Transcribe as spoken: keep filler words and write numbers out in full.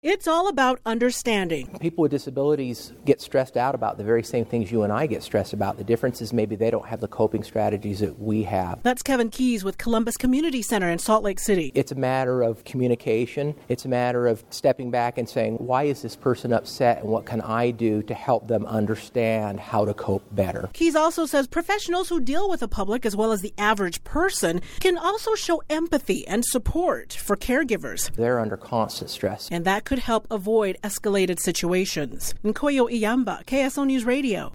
It's all about understanding. People with disabilities get stressed out about the very same things you and I get stressed about. The difference is maybe they don't have the coping strategies that we have. That's Kevin Keys with Columbus Community Center in Salt Lake City. It's a matter of communication. It's a matter of stepping back and saying, why is this person upset and what can I do to help them understand how to cope better? Keys also says professionals who deal with the public as well as the average person can also show empathy and support for caregivers. They're under constant stress. And that could help avoid escalated situations. Nkoyo Iyamba, K S O News Radio.